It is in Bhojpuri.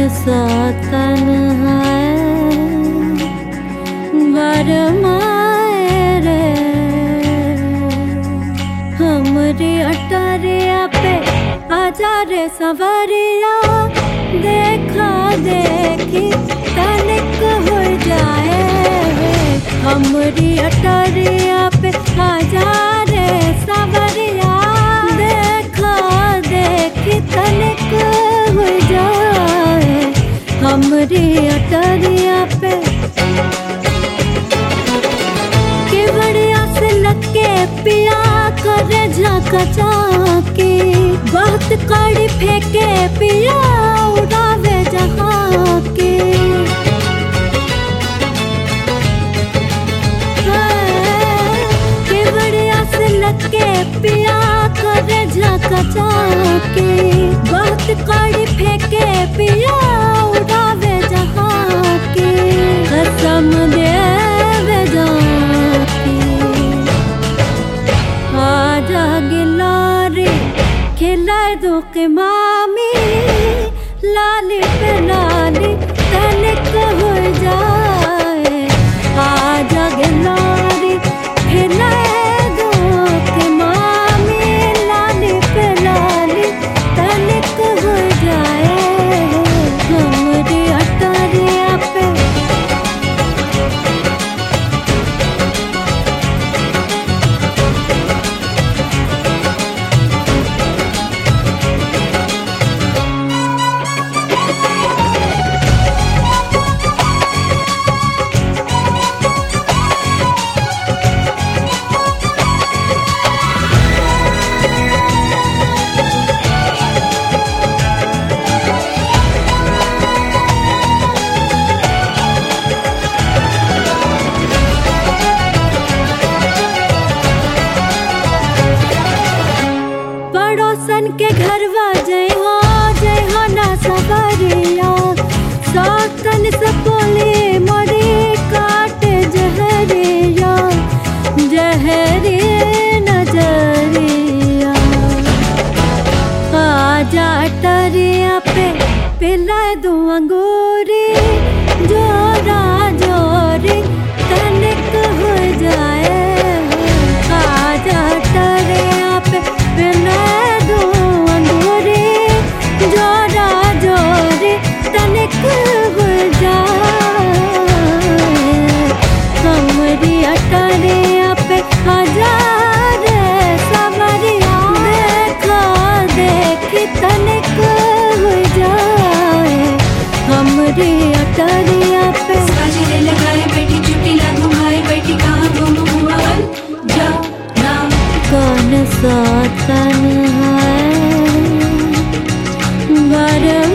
सा तन्हा बरमाए रे हमरी अटरिया पे आजा रे सवरिया देखा देखी तनिक हो जाए हमरी अटरिया पे आजा रे सवरिया देखा देखी तनिक हो जाए हमरी अटरिया पे केवड़िया से लगे पिया करे झाका झाके बहुत कड़ी फेंके पिया उड़ावे जहाँ के केवड़िया से लगे पिया करे झाका झाके बहुत कड़ी फेंके पिया उड़ावे जहाँ के कसम देवे जाके आजा गिलारे खिलाए दो के मामी लाली पे लाली तनिक हो जाए आजा गिलारे खिलाए दो के मामी लाली पे लाली तनिक हो जाए हमरी अटरिया पे पड़ोसन के घरवा जय हो ना सवरिया सौतन से बोले मोरी काट जहरिया जहरी नजरिया आजा टरिया पे पिलाए दो अंगूरी जोरा जोरी तनिक हो जाए आजा टरिया पे पिलाए दो अंगूरी जोरा जोरी तनिक हो जाए हमरी अटरिया पे हजार सवरिया देखा देखी तनिक हो जाए हमरी अटरिया पे साजिरे लगाए बैठी चुटी ला घुमाए बैठी कहाँ घूम हुआ जा नाम कौन सा तन्हा है